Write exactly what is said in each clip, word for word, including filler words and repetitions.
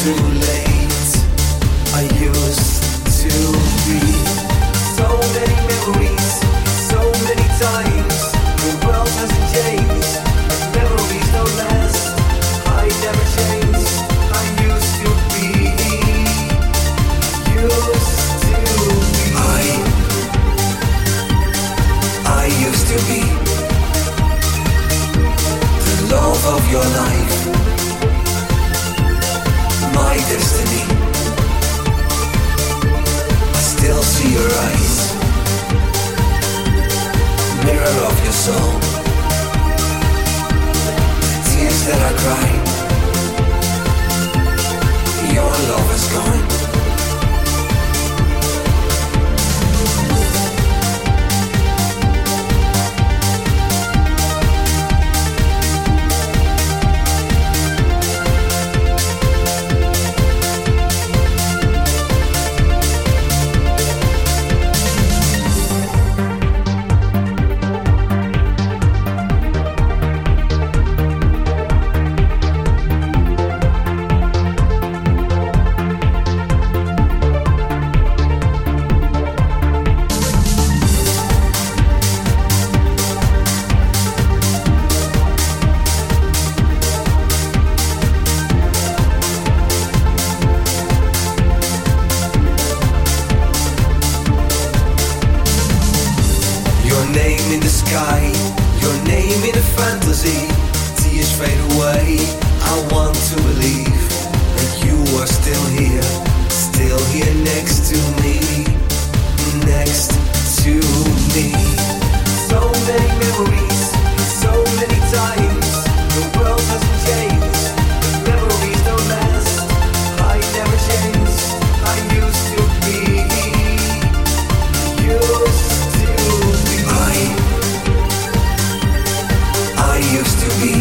too late. I used to be. So many memories, so many times. The world hasn't changed. Memories don't last. I never changed. I used to be. Used to be. I. I used to be the love of your life. My destiny. I still see your eyes, mirror of your soul. The tears that I cry, your love is gone. Your name in a fantasy. Tears fade away. I want to believe that you are still here, still here next to me, next to me. So many memories, so many times. The world hasn't changed. The memories don't last. I never changed. I used to be. Used to be. I. I used to be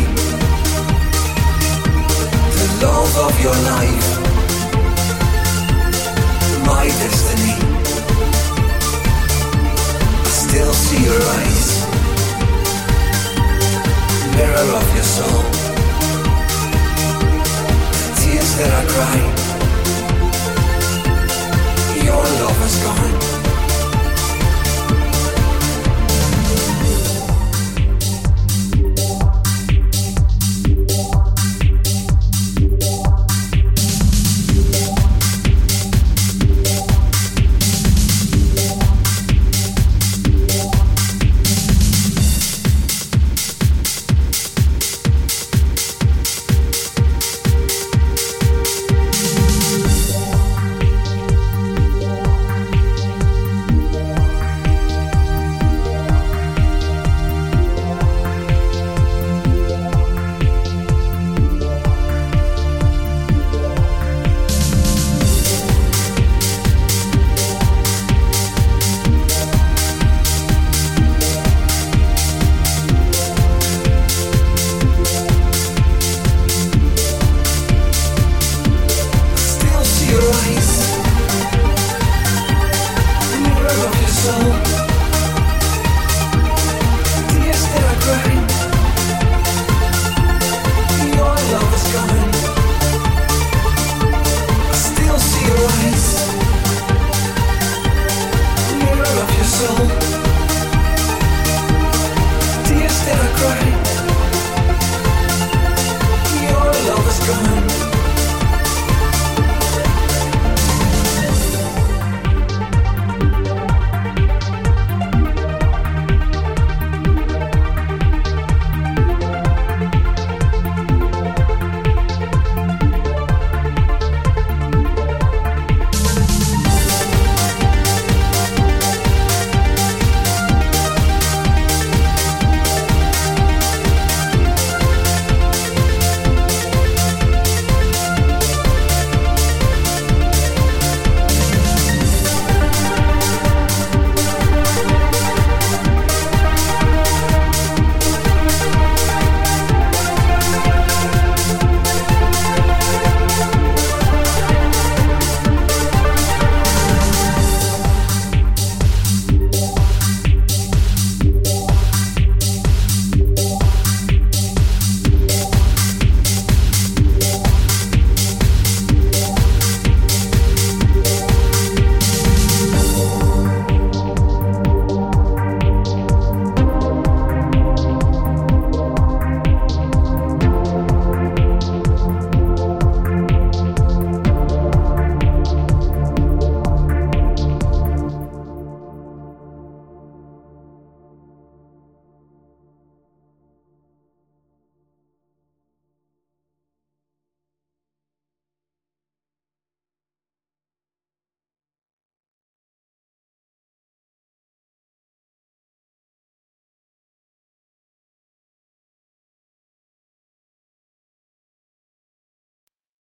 the love of your life, my destiny. I still see your eyes, mirror of